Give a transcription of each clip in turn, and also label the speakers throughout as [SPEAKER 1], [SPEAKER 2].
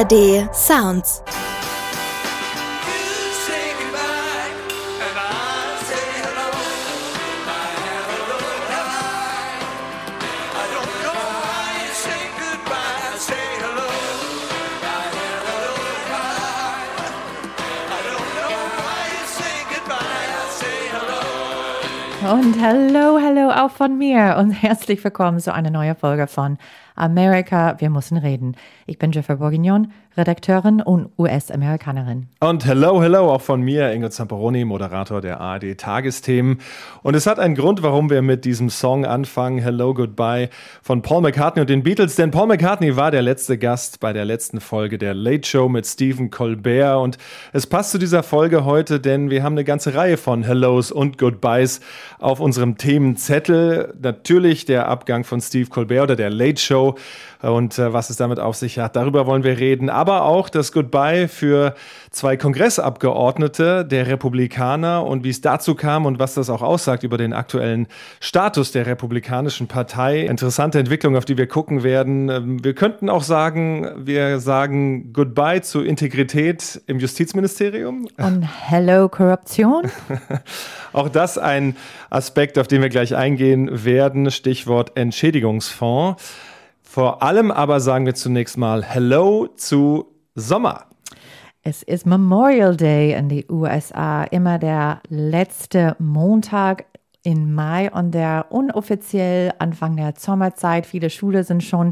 [SPEAKER 1] ARD Sounds.
[SPEAKER 2] Und hallo auch von mir und herzlich willkommen zu einer neuen Folge von Amerika, wir müssen reden. Ich bin Jennifer Bourguignon, Redakteurin und US-Amerikanerin.
[SPEAKER 3] Und hello auch von mir, Ingo Zamperoni, Moderator der ARD-Tagesthemen. Und es hat einen Grund, warum wir mit diesem Song anfangen, Hello, Goodbye, von Paul McCartney und den Beatles. Denn Paul McCartney war der letzte Gast bei der letzten Folge der Late Show mit Stephen Colbert. Und es passt zu dieser Folge heute, denn wir haben eine ganze Reihe von Hellos und Goodbyes auf unserem Themenzettel. Natürlich der Abgang von Steve Colbert oder der Late Show und was es damit auf sich hat. Darüber wollen wir reden. Aber auch das Goodbye für zwei Kongressabgeordnete der Republikaner und wie es dazu kam und was das auch aussagt über den aktuellen Status der Republikanischen Partei. Interessante Entwicklung, auf die wir gucken werden. Wir könnten auch sagen, wir sagen Goodbye zu Integrität im Justizministerium.
[SPEAKER 2] Und hello Korruption.
[SPEAKER 3] Auch das ein Aspekt, auf den wir gleich eingehen werden. Stichwort Entschädigungsfonds. Vor allem aber sagen wir zunächst mal Hello zu Sommer.
[SPEAKER 2] Es ist Memorial Day in den USA, immer der letzte Montag im Mai und der unoffiziell Anfang der Sommerzeit. Viele Schulen sind schon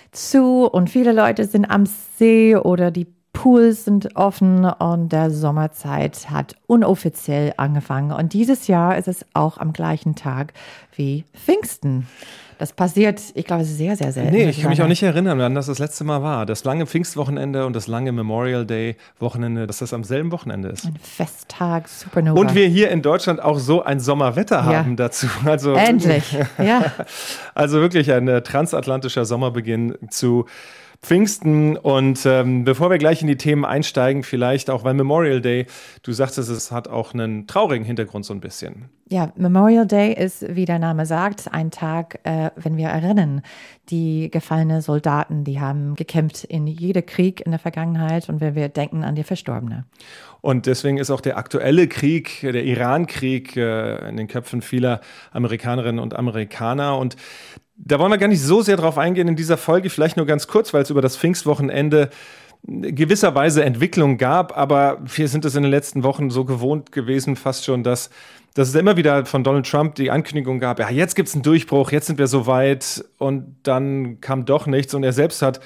[SPEAKER 2] zu und viele Leute sind am See oder die Pools sind offen und der Sommerzeit hat unoffiziell angefangen. Und dieses Jahr ist es auch am gleichen Tag wie Pfingsten. Das passiert, ich glaube, sehr, sehr selten.
[SPEAKER 3] Nee, ich kann mich auch nicht erinnern, wann das letzte Mal war. Das lange Pfingstwochenende und das lange Memorial Day Wochenende, dass das am selben Wochenende ist.
[SPEAKER 2] Ein Festtag, Supernova.
[SPEAKER 3] Und wir hier in Deutschland auch so ein Sommerwetter haben dazu. Also,
[SPEAKER 2] endlich, ja.
[SPEAKER 3] Also wirklich ein transatlantischer Sommerbeginn zu Pfingsten. Und bevor wir gleich in die Themen einsteigen, vielleicht auch, weil Memorial Day, du sagtest, es hat auch einen traurigen Hintergrund so ein bisschen.
[SPEAKER 2] Ja, Memorial Day ist, wie der Name sagt, ein Tag, wenn wir erinnern, die gefallenen Soldaten, die haben gekämpft in jedem Krieg in der Vergangenheit und wenn wir denken an die Verstorbenen.
[SPEAKER 3] Und deswegen ist auch der aktuelle Krieg, der Iran-Krieg, in den Köpfen vieler Amerikanerinnen und Amerikaner. Und da wollen wir gar nicht so sehr drauf eingehen in dieser Folge, vielleicht nur ganz kurz, weil es über das Pfingstwochenende gewisserweise Entwicklung gab, aber wir sind es in den letzten Wochen so gewohnt gewesen, fast schon, dass es immer wieder von Donald Trump die Ankündigung gab, ja, jetzt gibt's einen Durchbruch, jetzt sind wir so weit und dann kam doch nichts und er selbst hat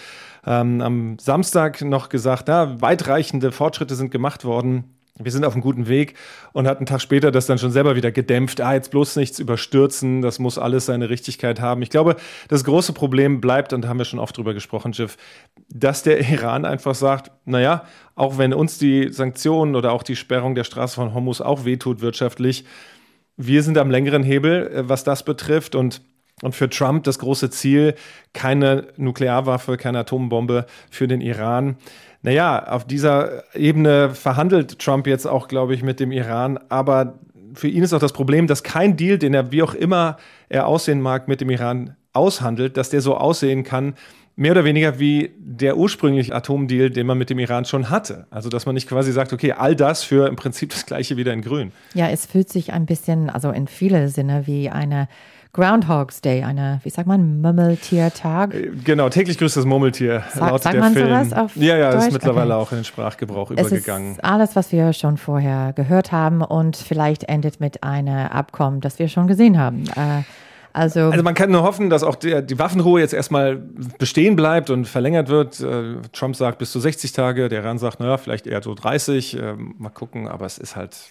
[SPEAKER 3] am Samstag noch gesagt, weitreichende Fortschritte sind gemacht worden. Wir sind auf einem guten Weg und hat einen Tag später das dann schon selber wieder gedämpft. Jetzt bloß nichts überstürzen, das muss alles seine Richtigkeit haben. Ich glaube, das große Problem bleibt, und da haben wir schon oft drüber gesprochen, Jeff, dass der Iran einfach sagt, auch wenn uns die Sanktionen oder auch die Sperrung der Straße von Hormuz auch wehtut wirtschaftlich, wir sind am längeren Hebel, was das betrifft und für Trump das große Ziel, keine Nuklearwaffe, keine Atombombe für den Iran. Auf dieser Ebene verhandelt Trump jetzt auch, glaube ich, mit dem Iran. Aber für ihn ist auch das Problem, dass kein Deal, den er, wie auch immer er aussehen mag, mit dem Iran aushandelt, dass der so aussehen kann, mehr oder weniger wie der ursprüngliche Atomdeal, den man mit dem Iran schon hatte. Also, dass man nicht quasi sagt, okay, all das für im Prinzip das Gleiche wieder in Grün.
[SPEAKER 2] Ja, es fühlt sich ein bisschen, also in vieler Sinne, wie eine Groundhog's Day, wie sagt man, Murmeltiertag?
[SPEAKER 3] Genau, täglich grüßt das Murmeltier, laut
[SPEAKER 2] sagt
[SPEAKER 3] der
[SPEAKER 2] man
[SPEAKER 3] Film.
[SPEAKER 2] Sowas auf
[SPEAKER 3] Ja,
[SPEAKER 2] Deutsch?
[SPEAKER 3] ist mittlerweile auch in den Sprachgebrauch übergegangen.
[SPEAKER 2] Es ist alles, was wir schon vorher gehört haben und vielleicht endet mit einem Abkommen, das wir schon gesehen haben. Also
[SPEAKER 3] man kann nur hoffen, dass auch die Waffenruhe jetzt erstmal bestehen bleibt und verlängert wird. Trump sagt bis zu 60 Tage, der Iran sagt, vielleicht eher so 30. Mal gucken, aber es ist halt,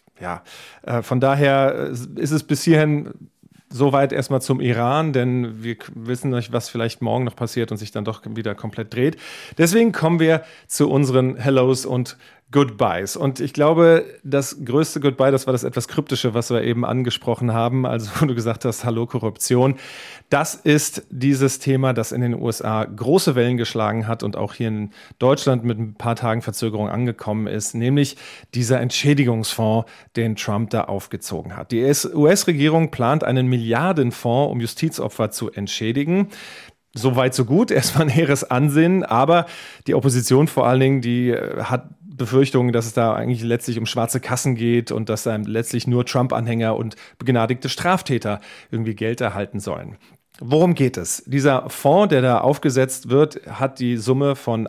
[SPEAKER 3] von daher ist es bis hierhin soweit erstmal zum Iran, denn wir wissen nicht, was vielleicht morgen noch passiert und sich dann doch wieder komplett dreht. Deswegen kommen wir zu unseren Hellos und Goodbyes. Und ich glaube, das größte Goodbye, das war das etwas kryptische, was wir eben angesprochen haben, also wo du gesagt hast, hallo Korruption. Das ist dieses Thema, das in den USA große Wellen geschlagen hat und auch hier in Deutschland mit ein paar Tagen Verzögerung angekommen ist, nämlich dieser Entschädigungsfonds, den Trump da aufgezogen hat. Die US-Regierung plant einen Milliardenfonds, um Justizopfer zu entschädigen. So weit, so gut. Erstmal ein hehres Ansinnen, aber die Opposition vor allen Dingen, die hat Befürchtungen, dass es da eigentlich letztlich um schwarze Kassen geht und dass dann letztlich nur Trump-Anhänger und begnadigte Straftäter irgendwie Geld erhalten sollen. Worum geht es? Dieser Fonds, der da aufgesetzt wird, hat die Summe von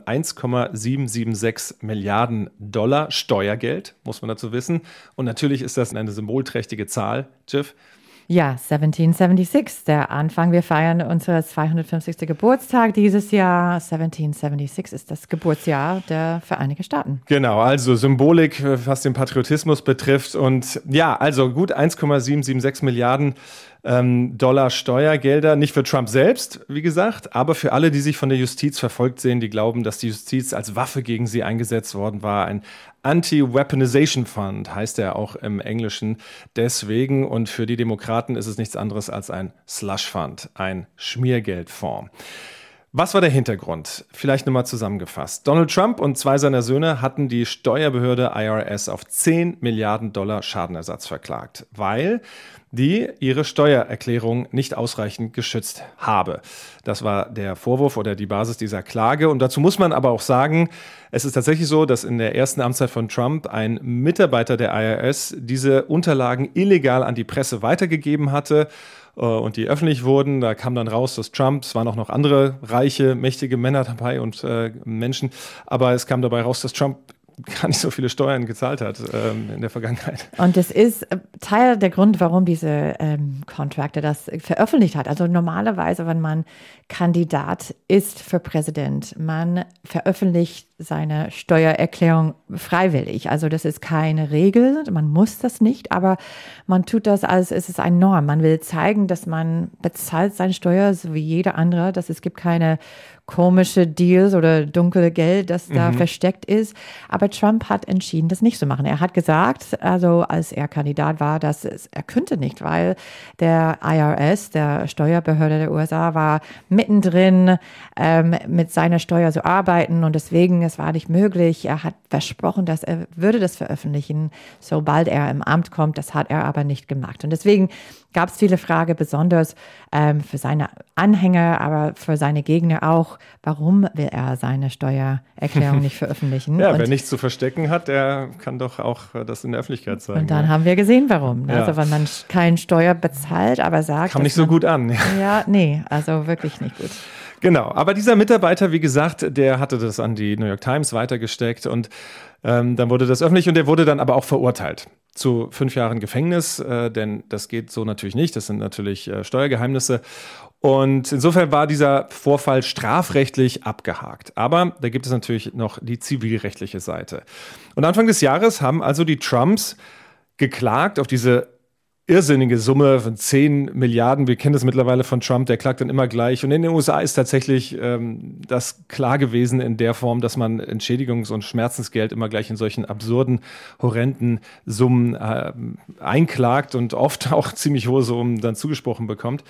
[SPEAKER 3] 1,776 Milliarden Dollar Steuergeld, muss man dazu wissen. Und natürlich ist das eine symbolträchtige Zahl, Jiff.
[SPEAKER 2] Ja, 1776, der Anfang. Wir feiern unser 250. Geburtstag dieses Jahr. 1776 ist das Geburtsjahr der Vereinigten Staaten.
[SPEAKER 3] Genau, also Symbolik, was den Patriotismus betrifft. Und ja, also gut 1,776 Milliarden Dollar Steuergelder, nicht für Trump selbst, wie gesagt, aber für alle, die sich von der Justiz verfolgt sehen, die glauben, dass die Justiz als Waffe gegen sie eingesetzt worden war. Ein Anti-Weaponization Fund heißt er auch im Englischen deswegen. Und für die Demokraten ist es nichts anderes als ein Slush Fund, ein Schmiergeldfonds. Was war der Hintergrund? Vielleicht nochmal zusammengefasst. Donald Trump und zwei seiner Söhne hatten die Steuerbehörde IRS auf 10 Milliarden Dollar Schadenersatz verklagt, weil die ihre Steuererklärung nicht ausreichend geschützt habe. Das war der Vorwurf oder die Basis dieser Klage. Und dazu muss man aber auch sagen, es ist tatsächlich so, dass in der ersten Amtszeit von Trump ein Mitarbeiter der IRS diese Unterlagen illegal an die Presse weitergegeben hatte und die öffentlich wurden. Da kam dann raus, dass Trump, es waren auch noch andere reiche, mächtige Männer dabei und Menschen, aber es kam dabei raus, dass Trump gar nicht so viele Steuern gezahlt hat in der Vergangenheit.
[SPEAKER 2] Und das ist Teil der Grund, warum diese Contractor das veröffentlicht hat. Also normalerweise, wenn man Kandidat ist für Präsident, man veröffentlicht seine Steuererklärung freiwillig. Also das ist keine Regel, man muss das nicht, aber man tut das, als es ist eine Norm. Man will zeigen, dass man bezahlt seine Steuer so wie jeder andere, dass es gibt keine komische Deals oder dunkle Geld, das da versteckt ist. Aber Trump hat entschieden, das nicht zu machen. Er hat gesagt, also als er Kandidat war, dass er könnte nicht, weil der IRS, der Steuerbehörde der USA, war mittendrin mit seiner Steuer zu arbeiten und deswegen, es war nicht möglich. Er hat versprochen, dass er würde das veröffentlichen, sobald er im Amt kommt. Das hat er aber nicht gemacht. Und deswegen gab es viele Fragen, besonders für seine Anhänger, aber für seine Gegner auch. Warum will er seine Steuererklärung nicht veröffentlichen?
[SPEAKER 3] Ja, wer nichts zu verstecken hat, der kann doch auch das in der Öffentlichkeit zeigen.
[SPEAKER 2] Und dann haben wir gesehen, warum.
[SPEAKER 3] Ja.
[SPEAKER 2] Also wenn man keine Steuer bezahlt, aber sagt...
[SPEAKER 3] Kam nicht so gut an.
[SPEAKER 2] Ja, nee, also wirklich nicht gut.
[SPEAKER 3] Genau, aber dieser Mitarbeiter, wie gesagt, der hatte das an die New York Times weitergesteckt und dann wurde das öffentlich und der wurde dann aber auch verurteilt zu 5 Jahren Gefängnis, denn das geht so natürlich nicht, das sind natürlich Steuergeheimnisse. Und insofern war dieser Vorfall strafrechtlich abgehakt. Aber da gibt es natürlich noch die zivilrechtliche Seite. Und Anfang des Jahres haben also die Trumps geklagt auf diese irrsinnige Summe von 10 Milliarden. Wir kennen das mittlerweile von Trump, der klagt dann immer gleich. Und in den USA ist tatsächlich das klar gewesen in der Form, dass man Entschädigungs- und Schmerzensgeld immer gleich in solchen absurden, horrenden Summen einklagt und oft auch ziemlich hohe Summen dann zugesprochen bekommt.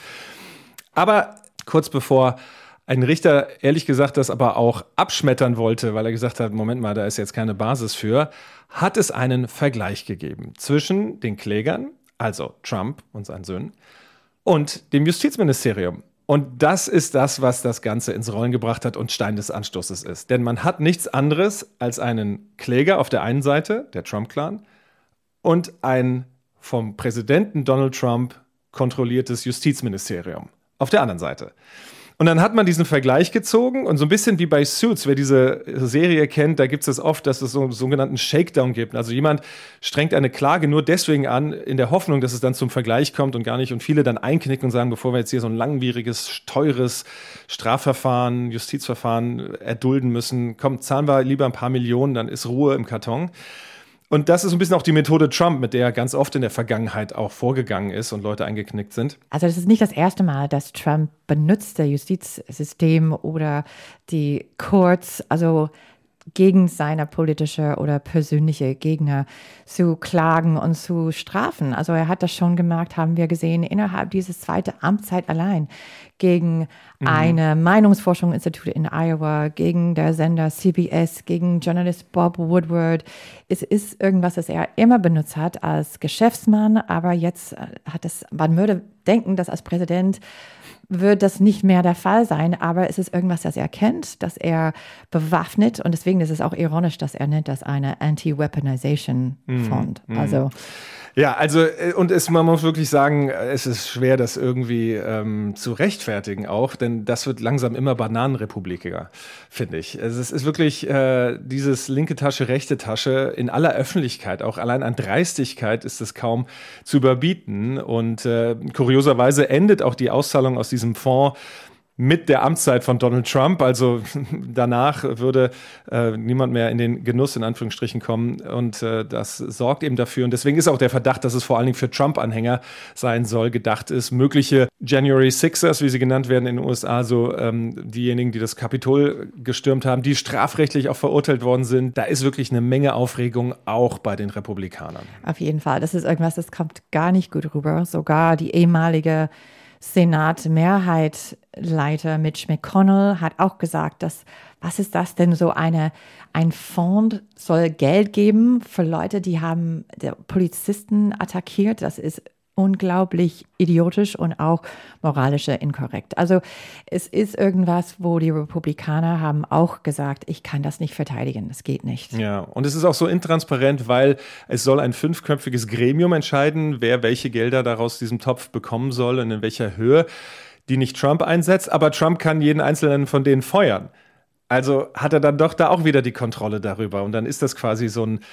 [SPEAKER 3] Aber kurz bevor ein Richter, ehrlich gesagt, das aber auch abschmettern wollte, weil er gesagt hat, Moment mal, da ist jetzt keine Basis für, hat es einen Vergleich gegeben zwischen den Klägern, also Trump und seinen Söhnen, und dem Justizministerium. Und das ist das, was das Ganze ins Rollen gebracht hat und Stein des Anstoßes ist. Denn man hat nichts anderes als einen Kläger auf der einen Seite, der Trump-Clan, und ein vom Präsidenten Donald Trump kontrolliertes Justizministerium auf der anderen Seite. Und dann hat man diesen Vergleich gezogen und so ein bisschen wie bei Suits, wer diese Serie kennt, da gibt es oft, dass es so einen sogenannten Shakedown gibt. Also jemand strengt eine Klage nur deswegen an, in der Hoffnung, dass es dann zum Vergleich kommt und gar nicht. Und viele dann einknicken und sagen, bevor wir jetzt hier so ein langwieriges, teures Strafverfahren, Justizverfahren erdulden müssen, komm, zahlen wir lieber ein paar Millionen, dann ist Ruhe im Karton. Und das ist ein bisschen auch die Methode Trump, mit der er ganz oft in der Vergangenheit auch vorgegangen ist und Leute eingeknickt sind.
[SPEAKER 2] Also das ist nicht das erste Mal, dass Trump benutzt das Justizsystem oder die Courts, also gegen seine politische oder persönliche Gegner zu klagen und zu strafen. Also er hat das schon gemacht, haben wir gesehen, innerhalb dieses zweiten Amtszeit allein gegen eine Meinungsforschungsinstitut in Iowa, gegen der Sender CBS, gegen Journalist Bob Woodward. Es ist irgendwas, das er immer benutzt hat als Geschäftsmann, aber jetzt man würde denken, dass als Präsident wird das nicht mehr der Fall sein, aber es ist irgendwas, das er kennt, das er bewaffnet und deswegen ist es auch ironisch, dass er nennt das eine Anti-Weaponization-Fund.
[SPEAKER 3] Ja, also man muss wirklich sagen, es ist schwer, das irgendwie zu rechtfertigen auch, denn das wird langsam immer bananenrepublikiger, finde ich. Also es ist wirklich dieses linke Tasche, rechte Tasche in aller Öffentlichkeit, auch allein an Dreistigkeit ist es kaum zu überbieten und kurioserweise endet auch die Auszahlung aus diesem Fonds mit der Amtszeit von Donald Trump, also danach würde niemand mehr in den Genuss in Anführungsstrichen kommen und das sorgt eben dafür und deswegen ist auch der Verdacht, dass es vor allen Dingen für Trump-Anhänger sein soll, gedacht ist. Mögliche January Sixers, wie sie genannt werden in den USA, so diejenigen, die das Kapitol gestürmt haben, die strafrechtlich auch verurteilt worden sind. Da ist wirklich eine Menge Aufregung auch bei den Republikanern.
[SPEAKER 2] Auf jeden Fall, das ist irgendwas, das kommt gar nicht gut rüber. Sogar die ehemalige Senat-Mehrheitsleiter Mitch McConnell hat auch gesagt, was ist das denn so ein Fonds soll Geld geben für Leute, die haben Polizisten attackiert. Das ist unglaublich idiotisch und auch moralisch inkorrekt. Also es ist irgendwas, wo die Republikaner haben auch gesagt, ich kann das nicht verteidigen, das geht nicht.
[SPEAKER 3] Ja, und es ist auch so intransparent, weil es soll ein 5-köpfiges Gremium entscheiden, wer welche Gelder daraus diesem Topf bekommen soll und in welcher Höhe, die nicht Trump einsetzt, aber Trump kann jeden einzelnen von denen feuern. Also hat er dann doch da auch wieder die Kontrolle darüber und dann ist das quasi so ein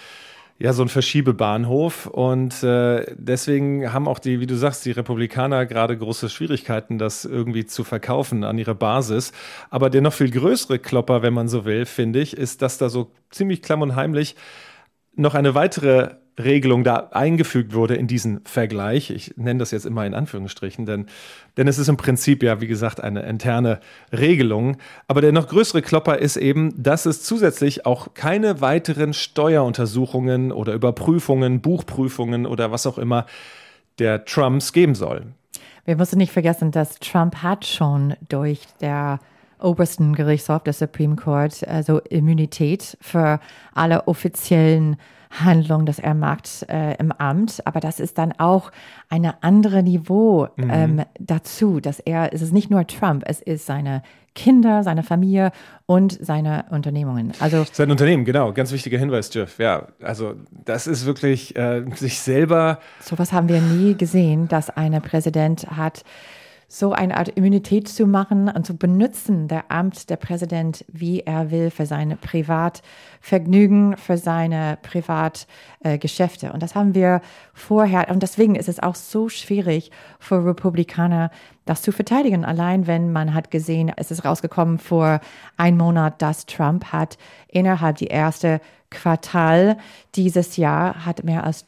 [SPEAKER 3] Verschiebebahnhof und deswegen haben auch wie du sagst, die Republikaner gerade große Schwierigkeiten, das irgendwie zu verkaufen an ihre Basis. Aber der noch viel größere Klopper, wenn man so will, finde ich, ist, dass da so ziemlich klamm und heimlich noch eine weitere Regelung da eingefügt wurde in diesen Vergleich. Ich nenne das jetzt immer in Anführungsstrichen, denn es ist im Prinzip ja, wie gesagt, eine interne Regelung. Aber der noch größere Klopper ist eben, dass es zusätzlich auch keine weiteren Steueruntersuchungen oder Überprüfungen, Buchprüfungen oder was auch immer der Trumps geben soll.
[SPEAKER 2] Wir müssen nicht vergessen, dass Trump hat schon durch der obersten Gerichtshof, der Supreme Court, also Immunität für alle offiziellen Handlung, das er macht im Amt, aber das ist dann auch ein anderes Niveau dazu, es ist nicht nur Trump, es ist seine Kinder, seine Familie und seine Unternehmungen. Also
[SPEAKER 3] sein Unternehmen, genau, ganz wichtiger Hinweis, Jeff. Ja, also das ist wirklich sich selber.
[SPEAKER 2] Sowas haben wir nie gesehen, dass ein Präsident hat so eine Art Immunität zu machen und zu benutzen, der Amt der Präsident, wie er will, für seine Privatvergnügen, für seine Privatgeschäfte. Und das haben wir vorher. Und deswegen ist es auch so schwierig für Republikaner, das zu verteidigen. Allein wenn man hat gesehen, es ist rausgekommen vor einem Monat, dass Trump hat innerhalb die erste Quartal dieses Jahr hat mehr als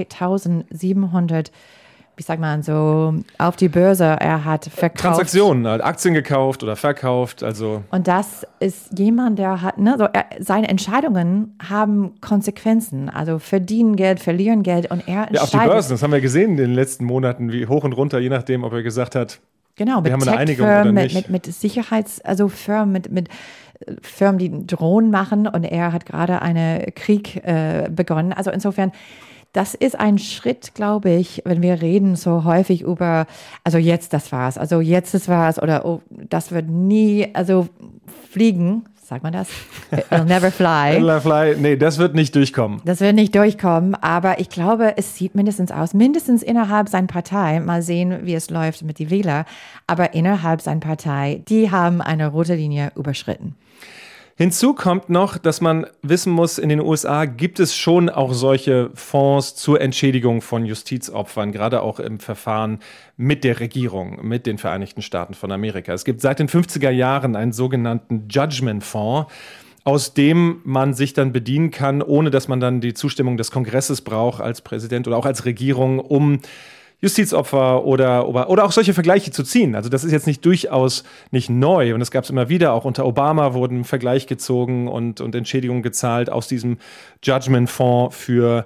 [SPEAKER 2] 3.700 wie sagt man so, auf die Börse, er hat verkauft.
[SPEAKER 3] Transaktionen, Aktien gekauft oder verkauft, also.
[SPEAKER 2] Und das ist jemand, der hat, seine Entscheidungen haben Konsequenzen, also verdienen Geld, verlieren Geld und er entscheidet.
[SPEAKER 3] Ja, auf die Börsen, das haben wir gesehen in den letzten Monaten, wie hoch und runter, je nachdem, ob er gesagt hat,
[SPEAKER 2] genau,
[SPEAKER 3] wir haben eine Einigung oder nicht.
[SPEAKER 2] Mit Firmen, mit Firmen, die Drohnen machen und er hat gerade einen Krieg begonnen, also insofern. Das ist ein Schritt, glaube ich, wenn wir reden so häufig über, also jetzt das war's, oder oh, das wird nie, also fliegen, sagt man das? It'll never fly.
[SPEAKER 3] It'll fly, nee, das wird nicht durchkommen.
[SPEAKER 2] Das wird nicht durchkommen, aber ich glaube, es sieht mindestens innerhalb seiner Partei, mal sehen, wie es läuft mit den Wählern, aber innerhalb seiner Partei, die haben eine rote Linie überschritten.
[SPEAKER 3] Hinzu kommt noch, dass man wissen muss, in den USA gibt es schon auch solche Fonds zur Entschädigung von Justizopfern, gerade auch im Verfahren mit der Regierung, mit den Vereinigten Staaten von Amerika. Es gibt seit den 50er Jahren einen sogenannten Judgment-Fonds, aus dem man sich dann bedienen kann, ohne dass man dann die Zustimmung des Kongresses braucht als Präsident oder auch als Regierung, um Justizopfer oder auch solche Vergleiche zu ziehen. Also das ist jetzt durchaus nicht neu und das gab es immer wieder. Auch unter Obama wurden Vergleich gezogen und Entschädigungen gezahlt aus diesem Judgment-Fonds für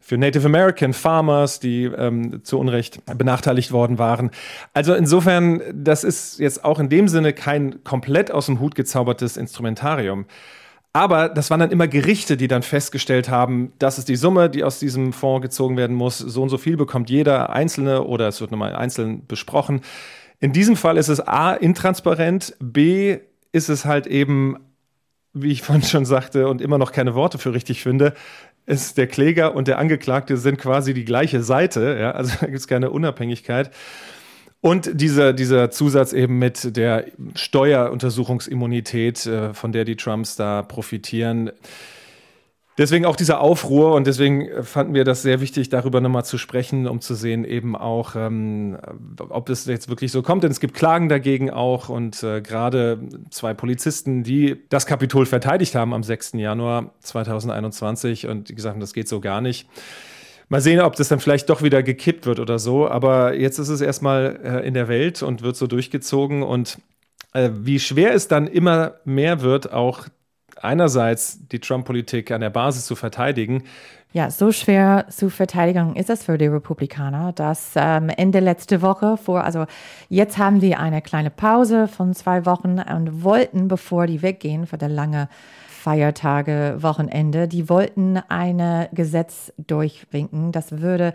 [SPEAKER 3] für Native American Farmers, die zu Unrecht benachteiligt worden waren. Also insofern, das ist jetzt auch in dem Sinne kein komplett aus dem Hut gezaubertes Instrumentarium. Aber das waren dann immer Gerichte, die dann festgestellt haben, das ist die Summe, die aus diesem Fonds gezogen werden muss. So und so viel bekommt jeder Einzelne oder es wird nochmal einzeln besprochen. In diesem Fall ist es A, intransparent, B, ist es halt eben, wie ich vorhin schon sagte und immer noch keine Worte für richtig finde, ist der Kläger und der Angeklagte sind quasi die gleiche Seite. Ja? Also da gibt es keine Unabhängigkeit. Und dieser Zusatz eben mit der Steueruntersuchungsimmunität, von der die Trumps da profitieren. Deswegen auch dieser Aufruhr und deswegen fanden wir das sehr wichtig, darüber nochmal zu sprechen, um zu sehen eben auch, ob das jetzt wirklich so kommt. Denn es gibt Klagen dagegen auch und gerade 2 Polizisten, die das Kapitol verteidigt haben am 6. Januar 2021 und die gesagt haben, das geht so gar nicht. Mal sehen, ob das dann vielleicht doch wieder gekippt wird oder so. Aber jetzt ist es erstmal in der Welt und wird so durchgezogen. Und wie schwer es dann immer mehr wird, auch einerseits die Trump-Politik an der Basis zu verteidigen.
[SPEAKER 2] Ja, so schwer zu verteidigen ist es für die Republikaner, dass Ende letzte Woche also jetzt haben die eine kleine Pause von 2 Wochen und wollten, bevor die weggehen für das lange Feiertage, Wochenende, die wollten ein Gesetz durchwinken. Das würde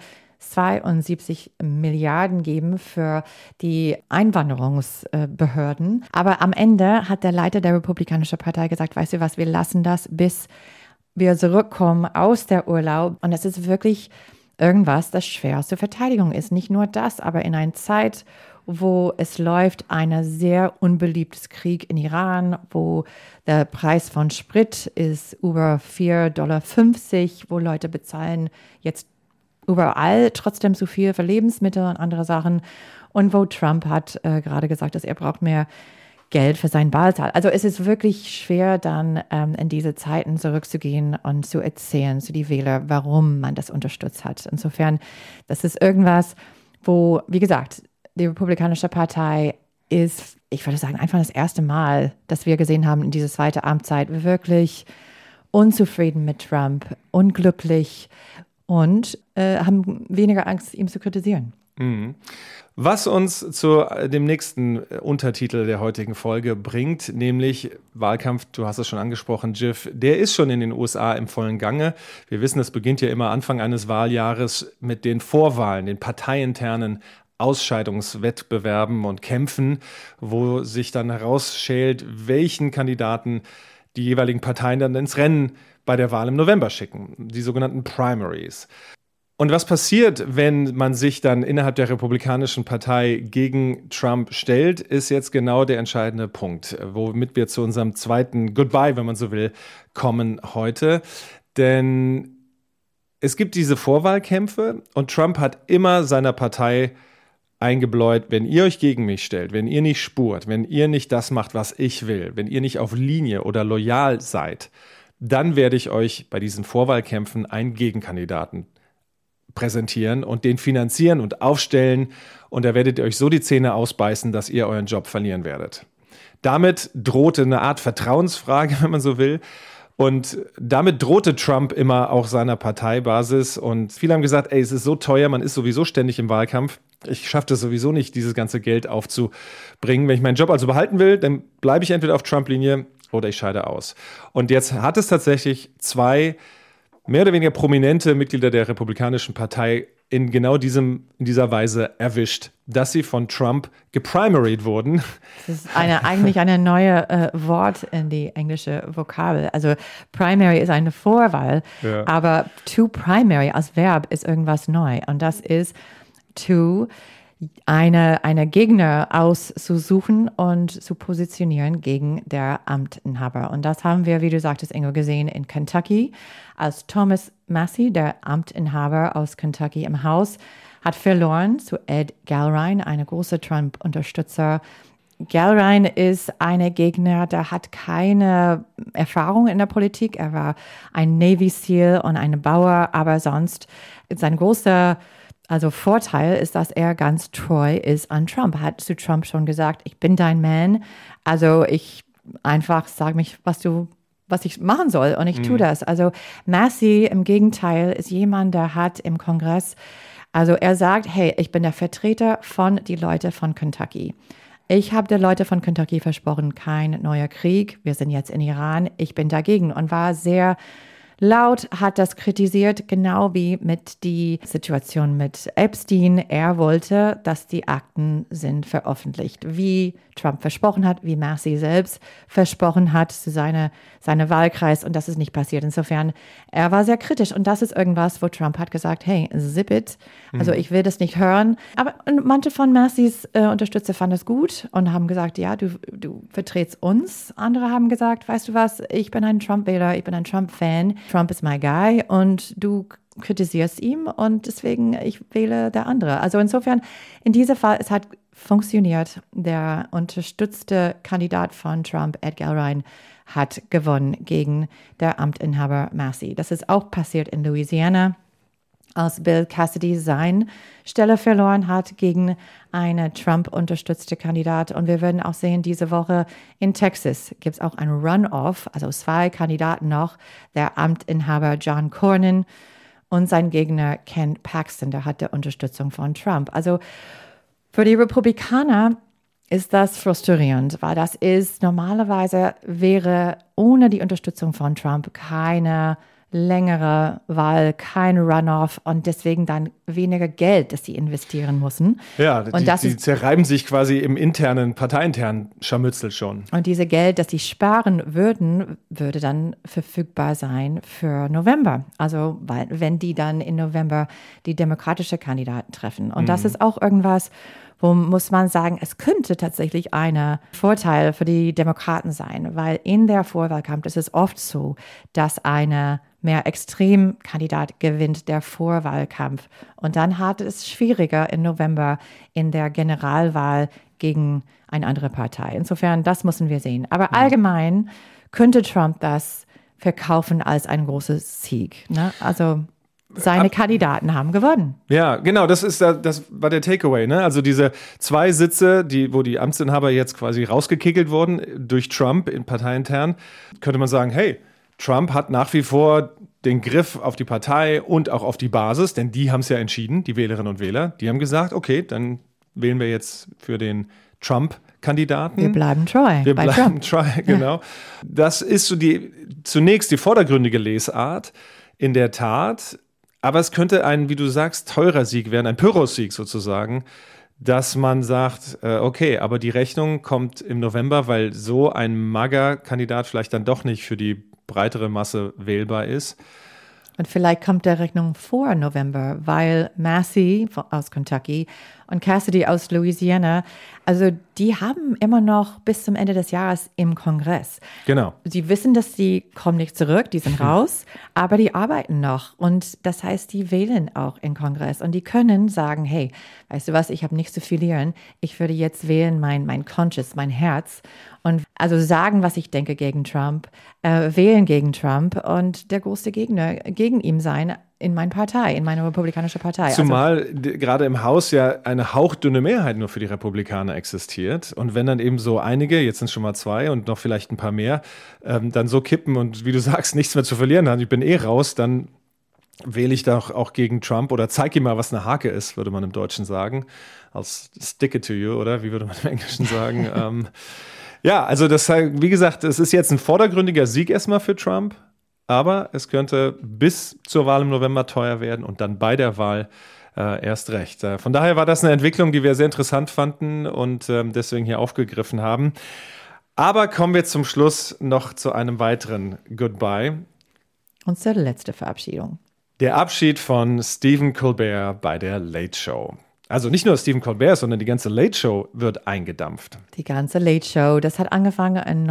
[SPEAKER 2] 72 Milliarden geben für die Einwanderungsbehörden. Aber am Ende hat der Leiter der Republikanischen Partei gesagt, weißt du was, wir lassen das, bis wir zurückkommen aus der Urlaub. Und es ist wirklich irgendwas, das schwer zur Verteidigung ist. Nicht nur das, aber in einer Zeit, wo es läuft, ein sehr unbeliebtes Krieg in Iran, wo der Preis von Sprit ist über $4,50, wo Leute bezahlen jetzt überall trotzdem zu viel für Lebensmittel und andere Sachen. Und wo Trump hat gerade gesagt, dass er braucht mehr Geld für seinen Wahlzahl. Also es ist wirklich schwer, dann in diese Zeiten zurückzugehen und zu erzählen zu den Wählern, warum man das unterstützt hat. Insofern, das ist irgendwas, wo, wie gesagt, die Republikanische Partei ist, ich würde sagen, einfach das erste Mal, dass wir gesehen haben in dieser zweiten Amtszeit, wirklich unzufrieden mit Trump, unglücklich und haben weniger Angst, ihm zu kritisieren.
[SPEAKER 3] Mhm. Was uns zu dem nächsten Untertitel der heutigen Folge bringt, nämlich Wahlkampf, du hast es schon angesprochen, Jiff, der ist schon in den USA im vollen Gange. Wir wissen, es beginnt ja immer Anfang eines Wahljahres mit den Vorwahlen, den parteiinternen Ausscheidungswettbewerben und Kämpfen, wo sich dann herausschält, welchen Kandidaten die jeweiligen Parteien dann ins Rennen bei der Wahl im November schicken, die sogenannten Primaries. Und was passiert, wenn man sich dann innerhalb der Republikanischen Partei gegen Trump stellt, ist jetzt genau der entscheidende Punkt, womit wir zu unserem zweiten Goodbye, wenn man so will, kommen heute. Denn es gibt diese Vorwahlkämpfe und Trump hat immer seiner Partei eingebläut, wenn ihr euch gegen mich stellt, wenn ihr nicht spurt, wenn ihr nicht das macht, was ich will, wenn ihr nicht auf Linie oder loyal seid, dann werde ich euch bei diesen Vorwahlkämpfen einen Gegenkandidaten präsentieren und den finanzieren und aufstellen und da werdet ihr euch so die Zähne ausbeißen, dass ihr euren Job verlieren werdet. Damit drohte eine Art Vertrauensfrage, wenn man so will. Und damit drohte Trump immer auch seiner Parteibasis und viele haben gesagt, ey, es ist so teuer, man ist sowieso ständig im Wahlkampf. Ich schaffe das sowieso nicht, dieses ganze Geld aufzubringen. Wenn ich meinen Job also behalten will, dann bleibe ich entweder auf Trump-Linie oder ich scheide aus. Und jetzt hat es tatsächlich 2 mehr oder weniger prominente Mitglieder der Republikanischen Partei in genau dieser Weise erwischt, dass sie von Trump geprimaried wurden.
[SPEAKER 2] Das ist eigentlich eine neue Wort in die englische Vokabel. Also Primary ist eine Vorwahl, ja. Aber to primary als Verb ist irgendwas neu. Und das ist to eine Gegner auszusuchen und zu positionieren gegen der Amtinhaber. Und das haben wir, wie du sagtest, Ingo, gesehen in Kentucky, als Thomas Massie, der Amtinhaber aus Kentucky im Haus, hat verloren zu Ed Gallrein, eine große Trump-Unterstützer. Gallrein ist ein Gegner, der hat keine Erfahrung in der Politik. Er war ein Navy SEAL und ein Bauer, aber sonst sein großer Vorteil ist, dass er ganz treu ist an Trump. Er hat zu Trump schon gesagt, ich bin dein Man. Also ich einfach sag mich, was du was ich machen soll und ich tue das. Also Massey im Gegenteil ist jemand, der hat im Kongress, also er sagt, hey, ich bin der Vertreter von die Leute von Kentucky. Ich habe den Leuten von Kentucky versprochen, kein neuer Krieg. Wir sind jetzt in Iran. Ich bin dagegen und war sehr laut, hat das kritisiert, genau wie mit die Situation mit Epstein. Er wollte, dass die Akten sind veröffentlicht, wie Trump versprochen hat, wie Massey selbst versprochen hat zu seine Wahlkreis und das ist nicht passiert. Insofern, er war sehr kritisch und das ist irgendwas, wo Trump hat gesagt, hey, zip it. Also ich will das nicht hören. Aber manche von Masseys Unterstützer fanden es gut und haben gesagt, ja, du vertrittst uns. Andere haben gesagt, weißt du was, ich bin ein Trump-Wähler, ich bin ein Trump-Fan. Trump ist my guy und du kritisierst ihn und deswegen ich wähle der andere. Also insofern, in diesem Fall, es hat funktioniert. Der unterstützte Kandidat von Trump, Ed Gelrein, hat gewonnen gegen der Amtsinhaber Massey. Das ist auch passiert in Louisiana, als Bill Cassidy seine Stelle verloren hat gegen eine Trump-unterstützte Kandidat. Und wir werden auch sehen, diese Woche in Texas gibt es auch ein Runoff, also 2 Kandidaten noch, der Amtsinhaber John Cornyn und sein Gegner Ken Paxton, der hat die Unterstützung von Trump. Also für die Republikaner ist das frustrierend, weil das ist normalerweise wäre ohne die Unterstützung von Trump keine längere Wahl, kein Runoff und deswegen dann weniger Geld, das sie investieren müssen.
[SPEAKER 3] Ja, die zerreiben sich quasi im parteiinternen Scharmützel schon.
[SPEAKER 2] Und diese Geld, das sie sparen würden, würde dann verfügbar sein für November. Also wenn die dann im November die demokratische Kandidaten treffen. Und das ist auch irgendwas, wo muss man sagen, es könnte tatsächlich ein Vorteil für die Demokraten sein, weil in der Vorwahlkampf ist es oft so, dass eine mehr Extremkandidat gewinnt der Vorwahlkampf. Und dann hat es schwieriger im November in der Generalwahl gegen eine andere Partei. Insofern, das müssen wir sehen. Aber allgemein könnte Trump das verkaufen als ein großes Sieg. Ne? Also seine Kandidaten haben gewonnen.
[SPEAKER 3] Ja, genau, das war der Takeaway, ne? Also diese 2 Sitze, wo die Amtsinhaber jetzt quasi rausgekickelt wurden durch Trump in parteiintern, könnte man sagen, hey, Trump hat nach wie vor den Griff auf die Partei und auch auf die Basis, denn die haben es ja entschieden, die Wählerinnen und Wähler. Die haben gesagt, okay, dann wählen wir jetzt für den Trump-Kandidaten.
[SPEAKER 2] Wir bleiben treu.
[SPEAKER 3] Wir bleiben treu, genau. Ja. Das ist so zunächst die vordergründige Lesart, in der Tat. Aber es könnte ein, wie du sagst, teurer Sieg werden, ein Pyrrhus-Sieg sozusagen, dass man sagt, okay, aber die Rechnung kommt im November, weil so ein MAGA-Kandidat vielleicht dann doch nicht für die breitere Masse wählbar ist.
[SPEAKER 2] Und vielleicht kommt der Rechnung vor November, weil Massey aus Kentucky und Cassidy aus Louisiana, also die haben immer noch bis zum Ende des Jahres im Kongress.
[SPEAKER 3] Genau.
[SPEAKER 2] Sie wissen, dass die kommen nicht zurück, die sind raus, aber die arbeiten noch. Und das heißt, die wählen auch im Kongress. Und die können sagen, hey, weißt du was, ich habe nichts zu verlieren. Ich würde jetzt wählen mein Conscience, mein Herz. Und also sagen, was ich denke gegen Trump, wählen gegen Trump und der große Gegner gegen ihn sein in meiner Partei, in meiner republikanischen Partei.
[SPEAKER 3] Zumal gerade im Haus ja eine hauchdünne Mehrheit nur für die Republikaner existiert. Und wenn dann eben so einige, jetzt sind schon mal 2 und noch vielleicht ein paar mehr, dann so kippen und wie du sagst, nichts mehr zu verlieren haben, ich bin raus, dann wähle ich doch auch gegen Trump oder zeig ihm mal, was eine Hake ist, würde man im Deutschen sagen. Als stick it to you, oder? Wie würde man im Englischen sagen? Ja, also das, wie gesagt, es ist jetzt ein vordergründiger Sieg erstmal für Trump, aber es könnte bis zur Wahl im November teuer werden und dann bei der Wahl erst recht. Von daher war das eine Entwicklung, die wir sehr interessant fanden und deswegen hier aufgegriffen haben. Aber kommen wir zum Schluss noch zu einem weiteren Goodbye.
[SPEAKER 2] Unsere letzte Verabschiedung.
[SPEAKER 3] Der Abschied von Stephen Colbert bei der Late Show. Also nicht nur Stephen Colbert, sondern die ganze Late Show wird eingedampft.
[SPEAKER 2] Die ganze Late Show, das hat angefangen in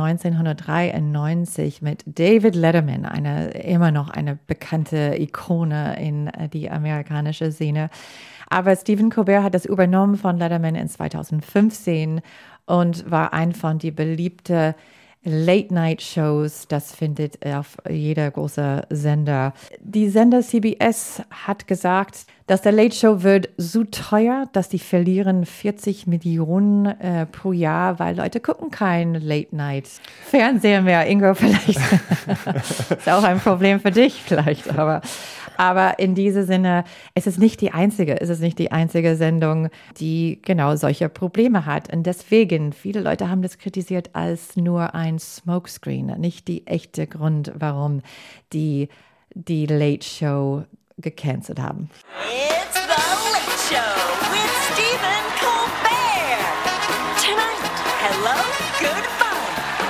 [SPEAKER 2] 1993 mit David Letterman, immer noch eine bekannte Ikone in die amerikanische Szene. Aber Stephen Colbert hat das übernommen von Letterman in 2015 und war ein von die beliebten Late-Night-Shows, das findet auf jeder große Sender. Die Sender CBS hat gesagt, dass der Late Show wird so teuer, dass die verlieren 40 Millionen pro Jahr, weil Leute gucken kein Late-Night-Fernseher mehr. Ingo, vielleicht ist auch ein Problem für dich vielleicht, aber in diesem Sinne, es ist nicht die einzige Sendung, die genau solche Probleme hat. Und deswegen, viele Leute haben das kritisiert als nur ein Smokescreen, nicht die echte Grund, warum die Late Show gecancelt haben.
[SPEAKER 1] It's the Late Show with Stephen Colbert. Tonight, hello, good fun.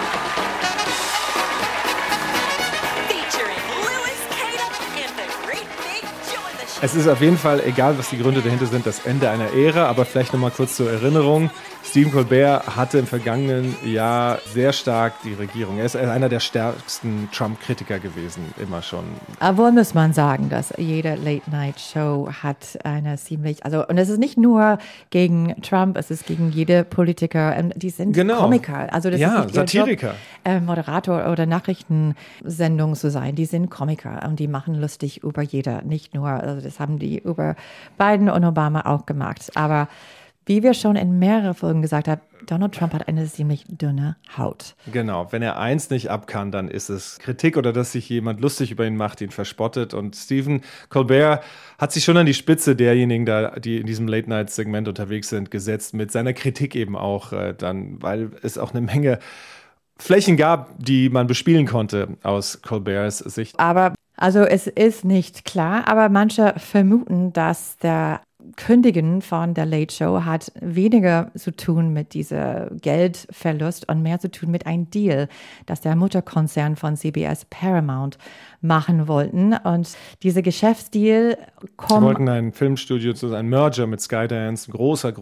[SPEAKER 1] Featuring Louis Cato and the Great Big Joy the Show.
[SPEAKER 3] Es ist auf jeden Fall, egal was die Gründe dahinter sind, das Ende einer Ära, aber vielleicht nochmal kurz zur Erinnerung. Stephen Colbert hatte im vergangenen Jahr sehr stark die Regierung. Er ist einer der stärksten Trump-Kritiker gewesen, immer schon.
[SPEAKER 2] Aber muss man sagen, dass jede Late-Night-Show hat eine ziemlich, und es ist nicht nur gegen Trump, es ist gegen jede Politiker, die sind Komiker. Also das ist nicht
[SPEAKER 3] Satiriker.
[SPEAKER 2] Ihr Job, Moderator oder Nachrichtensendung zu sein. Die sind Komiker und die machen lustig über jeder, nicht nur, also das haben die über Biden und Obama auch gemacht. Aber wie wir schon in mehreren Folgen gesagt haben, Donald Trump hat eine ziemlich dünne Haut.
[SPEAKER 3] Genau, wenn er eins nicht ab kann, dann ist es Kritik oder dass sich jemand lustig über ihn macht, ihn verspottet. Und Stephen Colbert hat sich schon an die Spitze derjenigen, die in diesem Late-Night-Segment unterwegs sind, gesetzt, mit seiner Kritik eben auch dann, weil es auch eine Menge Flächen gab, die man bespielen konnte aus Colberts Sicht.
[SPEAKER 2] Aber es ist nicht klar, aber manche vermuten, dass der Kündigen von der Late Show hat weniger zu tun mit diesem Geldverlust und mehr zu tun mit einem Deal, das der Mutterkonzern von CBS Paramount machen wollten. Und dieser Geschäftsdeal
[SPEAKER 3] Sie wollten ein Filmstudio zu ein Merger mit Skydance, großer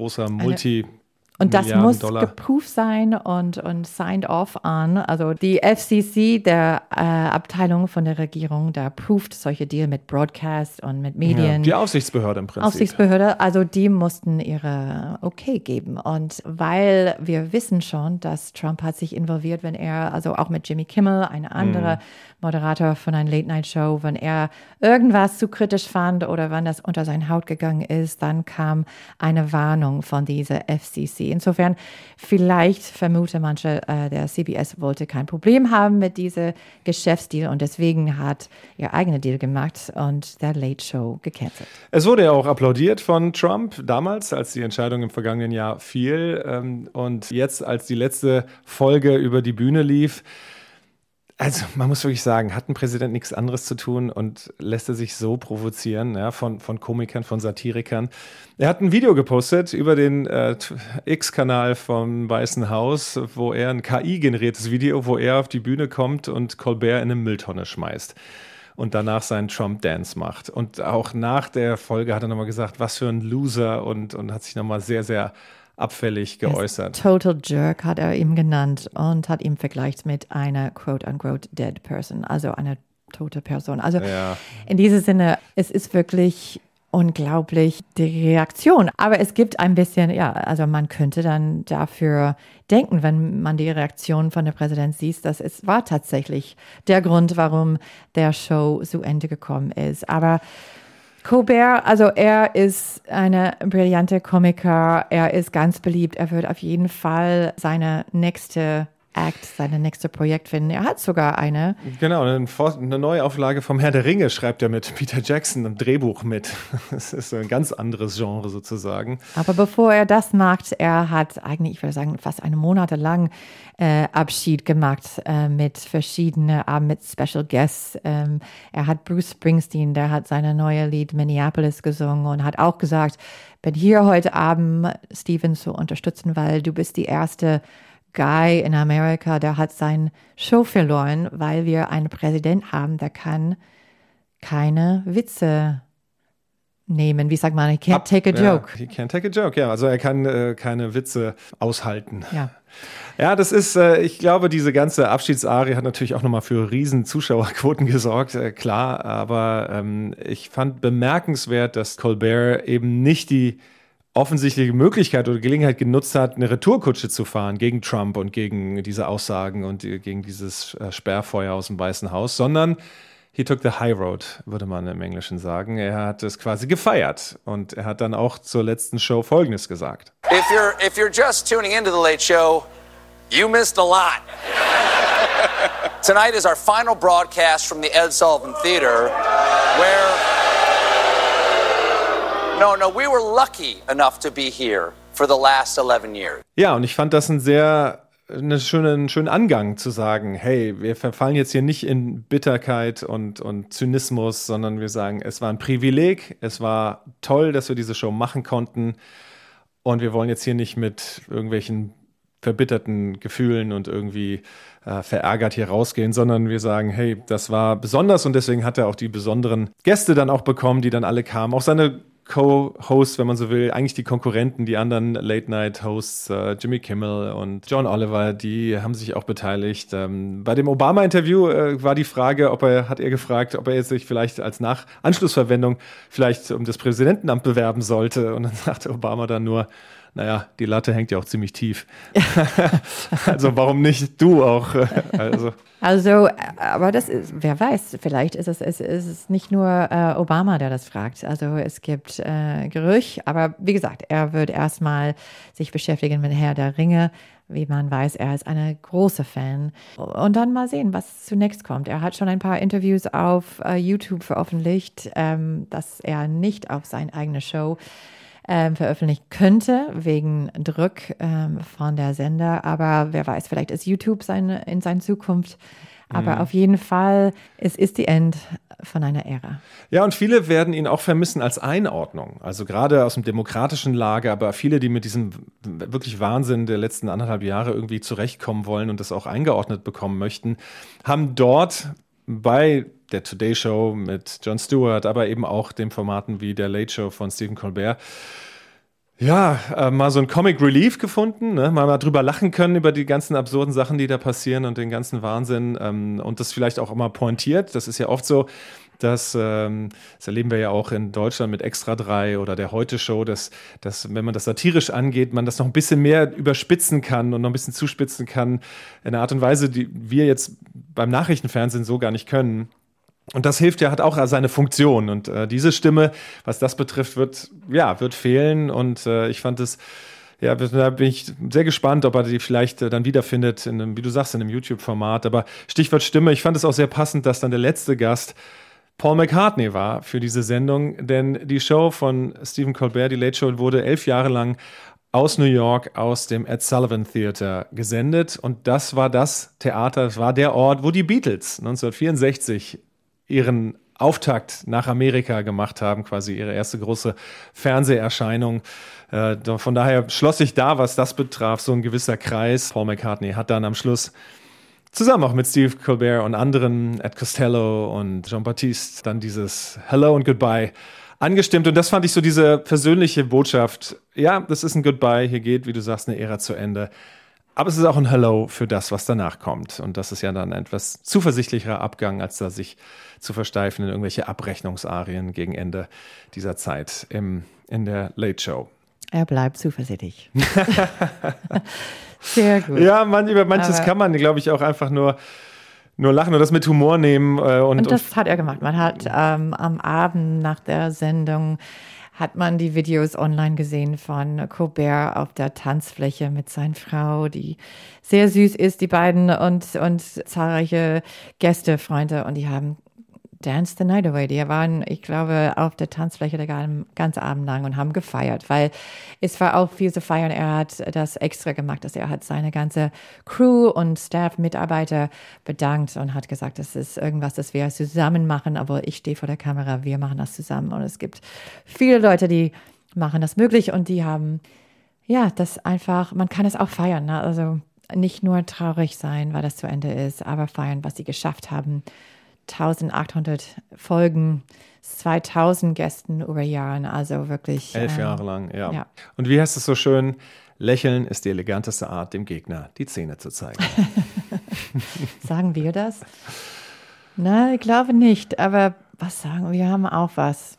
[SPEAKER 2] Und das muss geprüft sein und signed off an. Also die FCC, der Abteilung von der Regierung, da prüft solche Deal mit Broadcast und mit Medien.
[SPEAKER 3] Ja, die Aufsichtsbehörde im Prinzip.
[SPEAKER 2] Also die mussten ihre Okay geben. Und weil wir wissen schon, dass Trump hat sich involviert, wenn er, also auch mit Jimmy Kimmel, eine andere Moderator von einer Late-Night-Show, wenn er irgendwas zu kritisch fand oder wenn das unter seine Haut gegangen ist, dann kam eine Warnung von dieser FCC. Insofern, vielleicht vermute manche, der CBS wollte kein Problem haben mit diesem Geschäftsdeal und deswegen hat ihr eigener Deal gemacht und der Late Show gecancelt.
[SPEAKER 3] Es wurde ja auch applaudiert von Trump damals, als die Entscheidung im vergangenen Jahr fiel und jetzt, als die letzte Folge über die Bühne lief. Also man muss wirklich sagen, hat ein Präsident nichts anderes zu tun und lässt er sich so provozieren, ja, von Komikern, von Satirikern. Er hat ein Video gepostet über den X-Kanal vom Weißen Haus, wo er ein KI-generiertes Video, wo er auf die Bühne kommt und Colbert in eine Mülltonne schmeißt und danach seinen Trump-Dance macht. Und auch nach der Folge hat er nochmal gesagt, was für ein Loser und hat sich nochmal sehr, sehr abfällig geäußert.
[SPEAKER 2] Total Jerk hat er ihm genannt und hat ihn vergleicht mit einer quote-unquote dead person, also eine tote Person. Also in diesem Sinne, es ist wirklich unglaublich, die Reaktion. Aber es gibt ein bisschen, also man könnte dann dafür denken, wenn man die Reaktion von der Präsident sieht, dass es war tatsächlich der Grund, warum der Show zu Ende gekommen ist. Aber Colbert, also er ist eine brillante Komiker, er ist ganz beliebt, er wird auf jeden Fall seine nächste Projekt finden. Er hat sogar eine.
[SPEAKER 3] Genau, eine Neuauflage vom Herr der Ringe schreibt er mit Peter Jackson im Drehbuch mit. Das ist ein ganz anderes Genre sozusagen.
[SPEAKER 2] Aber bevor er das macht, er hat eigentlich, ich würde sagen, fast einen Monat lang Abschied gemacht mit verschiedenen Abend mit Special Guests. Er hat Bruce Springsteen, der hat seine neue Lied Minneapolis gesungen und hat auch gesagt, bin hier heute Abend, Stephen, zu unterstützen, weil du bist die erste Guy in Amerika, der hat seine Show verloren, weil wir einen Präsident haben, der kann keine Witze nehmen. Wie sagt man, he can't take a joke.
[SPEAKER 3] He can't take a joke, ja. Also er kann keine Witze aushalten.
[SPEAKER 2] Ja.
[SPEAKER 3] Ja, das ist, ich glaube, diese ganze Abschiedsarie hat natürlich auch nochmal für riesen Zuschauerquoten gesorgt, klar. Aber ich fand bemerkenswert, dass Colbert eben nicht die offensichtliche Möglichkeit oder Gelegenheit genutzt hat, eine Retourkutsche zu fahren gegen Trump und gegen diese Aussagen und gegen dieses Sperrfeuer aus dem Weißen Haus, sondern he took the high road, würde man im Englischen sagen. Er hat es quasi gefeiert und er hat dann auch zur letzten Show Folgendes gesagt.
[SPEAKER 4] If you're just tuning into the Late Show, you missed a lot. Tonight is our final broadcast from the Ed Sullivan Theater, where we were lucky enough to be here for the last 11 years.
[SPEAKER 3] Ja, und ich fand das einen schönen Angang zu sagen, hey, wir verfallen jetzt hier nicht in Bitterkeit und Zynismus, sondern wir sagen, es war ein Privileg, es war toll, dass wir diese Show machen konnten und wir wollen jetzt hier nicht mit irgendwelchen verbitterten Gefühlen und irgendwie verärgert hier rausgehen, sondern wir sagen, hey, das war besonders und deswegen hat er auch die besonderen Gäste dann auch bekommen, die dann alle kamen. Auch seine Co-Hosts, wenn man so will, eigentlich die Konkurrenten, die anderen Late-Night-Hosts, Jimmy Kimmel und John Oliver, die haben sich auch beteiligt. Bei dem Obama-Interview war die Frage, hat er gefragt, ob er sich vielleicht als Anschlussverwendung vielleicht um das Präsidentenamt bewerben sollte. Und dann sagte Obama dann nur, naja, die Latte hängt ja auch ziemlich tief. Also warum nicht du auch?
[SPEAKER 2] Also, aber das ist, wer weiß, vielleicht ist es nicht nur Obama, der das fragt. Also es gibt Gerüchte, aber wie gesagt, er wird erstmal sich beschäftigen mit Herr der Ringe. Wie man weiß, er ist eine große Fan. Und dann mal sehen, was zunächst kommt. Er hat schon ein paar Interviews auf YouTube veröffentlicht, dass er nicht auf seine eigene Show veröffentlichen könnte, wegen Druck von der Sender. Aber wer weiß, vielleicht ist YouTube in seiner Zukunft. Aber auf jeden Fall, es ist die End von einer Ära.
[SPEAKER 3] Ja, und viele werden ihn auch vermissen als Einordnung. Also gerade aus dem demokratischen Lager, aber viele, die mit diesem wirklich Wahnsinn der letzten 1,5 Jahre irgendwie zurechtkommen wollen und das auch eingeordnet bekommen möchten, haben dort bei der Today Show mit Jon Stewart, aber eben auch den Formaten wie der Late Show von Stephen Colbert, mal so ein Comic Relief gefunden, ne? Mal drüber lachen können über die ganzen absurden Sachen, die da passieren und den ganzen Wahnsinn und das vielleicht auch immer pointiert. Das ist ja oft so, das erleben wir ja auch in Deutschland mit Extra 3 oder der Heute-Show, dass wenn man das satirisch angeht, man das noch ein bisschen mehr überspitzen kann und noch ein bisschen zuspitzen kann in einer Art und Weise, die wir jetzt beim Nachrichtenfernsehen so gar nicht können. Und das hilft ja, hat auch seine Funktion. Und diese Stimme, was das betrifft, wird fehlen. Und ich fand es, da bin ich sehr gespannt, ob er die vielleicht dann wiederfindet, wie du sagst, in einem YouTube-Format. Aber Stichwort Stimme, ich fand es auch sehr passend, dass dann der letzte Gast Paul McCartney war für diese Sendung. Denn die Show von Stephen Colbert, die Late Show, wurde 11 Jahre lang aus New York, aus dem Ed Sullivan Theater gesendet. Und das war das Theater, das war der Ort, wo die Beatles 1964 ihren Auftakt nach Amerika gemacht haben, quasi ihre erste große Fernseherscheinung. Von daher schloss sich da, was das betraf, so ein gewisser Kreis. Paul McCartney hat dann am Schluss zusammen auch mit Steve Colbert und anderen, Ed Costello und Jean Baptiste, dann dieses Hello and Goodbye angestimmt. Und das fand ich so diese persönliche Botschaft. Ja, das ist ein Goodbye, hier geht, wie du sagst, eine Ära zu Ende. Aber es ist auch ein Hello für das, was danach kommt. Und das ist ja dann ein etwas zuversichtlicherer Abgang, als da sich zu versteifen in irgendwelche Abrechnungsarien gegen Ende dieser Zeit in der Late Show.
[SPEAKER 2] Er bleibt zuversichtlich. Sehr gut.
[SPEAKER 3] Ja, über manches kann man, glaube ich, auch einfach nur lachen und das mit Humor nehmen. Und
[SPEAKER 2] das hat er gemacht. Man hat am Abend nach der Sendung hat man die Videos online gesehen von Colbert auf der Tanzfläche mit seiner Frau, die sehr süß ist, die beiden und zahlreiche Gäste, Freunde, und die haben Dance the Night Away. Die waren, ich glaube, auf der Tanzfläche den ganzen Abend lang und haben gefeiert, weil es war auch viel zu feiern. Er hat das extra gemacht, dass er hat seine ganze Crew und Staff-Mitarbeiter bedankt und hat gesagt, das ist irgendwas, das wir zusammen machen, aber ich stehe vor der Kamera, wir machen das zusammen. Und es gibt viele Leute, die machen das möglich und die haben, das einfach, man kann es auch feiern, ne? Also nicht nur traurig sein, weil das zu Ende ist, aber feiern, was sie geschafft haben. 1800 Folgen, 2000 Gästen über Jahre, also wirklich
[SPEAKER 3] 11 Jahre lang, ja. Und wie heißt es so schön? Lächeln ist die eleganteste Art, dem Gegner die Zähne zu zeigen.
[SPEAKER 2] Sagen wir das? Na, ich glaube nicht, aber was sagen wir? Wir haben auch was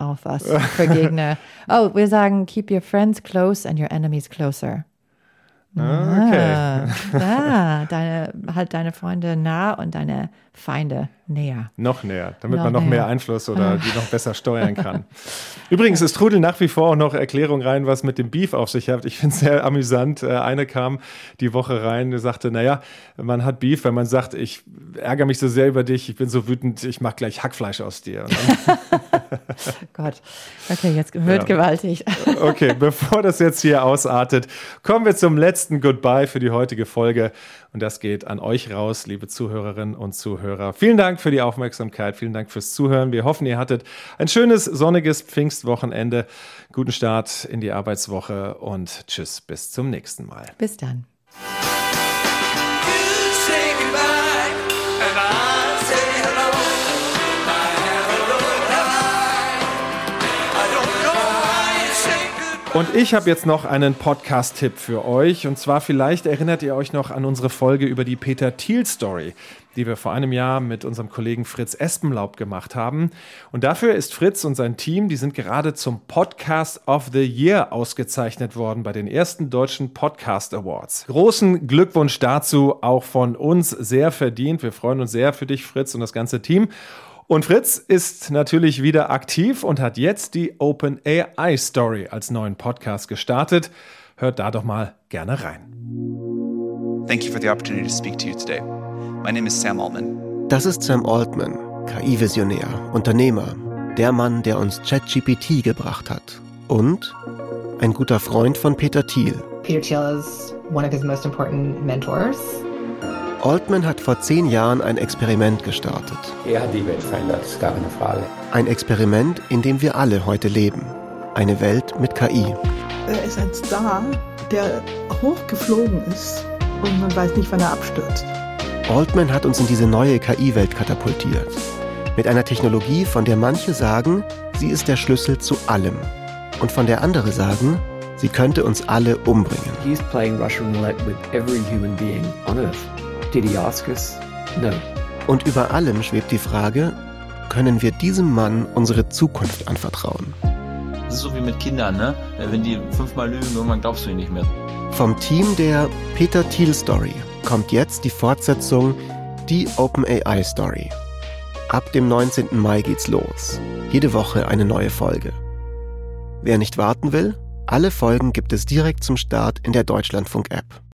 [SPEAKER 2] für Gegner. Oh, wir sagen, keep your friends close and your enemies closer.
[SPEAKER 3] Okay.
[SPEAKER 2] Deine Freunde nah und deine Feinde näher.
[SPEAKER 3] Noch näher, damit man noch mehr Einfluss oder die noch besser steuern kann. Übrigens, es trudeln nach wie vor auch noch Erklärungen rein, was mit dem Beef auf sich hat. Ich finde es sehr amüsant. Eine kam die Woche rein, die sagte, naja, man hat Beef, wenn man sagt, ich ärgere mich so sehr über dich, ich bin so wütend, ich mache gleich Hackfleisch aus dir.
[SPEAKER 2] Gott, okay, jetzt wird gewaltig.
[SPEAKER 3] Okay, bevor das jetzt hier ausartet, kommen wir zum letzten Goodbye für die heutige Folge. Und das geht an euch raus, liebe Zuhörerinnen und Zuhörer. Vielen Dank für die Aufmerksamkeit, vielen Dank fürs Zuhören. Wir hoffen, ihr hattet ein schönes, sonniges Pfingstwochenende. Guten Start in die Arbeitswoche und tschüss, bis zum nächsten Mal.
[SPEAKER 2] Bis dann.
[SPEAKER 3] Und ich habe jetzt noch einen Podcast-Tipp für euch. Und zwar vielleicht erinnert ihr euch noch an unsere Folge über die Peter Thiel-Story, die wir vor einem Jahr mit unserem Kollegen Fritz Espenlaub gemacht haben. Und dafür ist Fritz und sein Team, die sind gerade zum Podcast of the Year ausgezeichnet worden bei den ersten deutschen Podcast Awards. Großen Glückwunsch dazu, auch von uns, sehr verdient. Wir freuen uns sehr für dich, Fritz, und das ganze Team. Und Fritz ist natürlich wieder aktiv und hat jetzt die OpenAI Story als neuen Podcast gestartet. Hört da doch mal gerne rein.
[SPEAKER 5] Thank you for the opportunity to speak to you today. My name is Sam Altman.
[SPEAKER 6] Das ist Sam Altman, KI-Visionär, Unternehmer, der Mann, der uns ChatGPT gebracht hat. Und ein guter Freund von Peter Thiel.
[SPEAKER 7] Peter Thiel is one of his most important mentors.
[SPEAKER 6] Altman hat vor 10 Jahren ein Experiment gestartet.
[SPEAKER 8] Er hat die Welt verändert, ist gar keine Frage.
[SPEAKER 6] Ein Experiment, in dem wir alle heute leben. Eine Welt mit KI.
[SPEAKER 9] Er ist ein Star, der hochgeflogen ist und man weiß nicht, wann er abstürzt.
[SPEAKER 6] Altman hat uns in diese neue KI-Welt katapultiert. Mit einer Technologie, von der manche sagen, sie ist der Schlüssel zu allem. Und von der andere sagen, sie könnte uns alle umbringen.
[SPEAKER 8] He's playing Russian roulette with every human being on Earth. Did he ask us? No.
[SPEAKER 6] Und über allem schwebt die Frage, können wir diesem Mann unsere Zukunft anvertrauen?
[SPEAKER 10] Das ist so wie mit Kindern, ne? Wenn die 5-mal lügen, irgendwann glaubst du ihnen nicht mehr.
[SPEAKER 6] Vom Team der Peter Thiel Story kommt jetzt die Fortsetzung, die OpenAI Story. Ab dem 19. Mai geht's los. Jede Woche eine neue Folge. Wer nicht warten will, alle Folgen gibt es direkt zum Start in der Deutschlandfunk-App.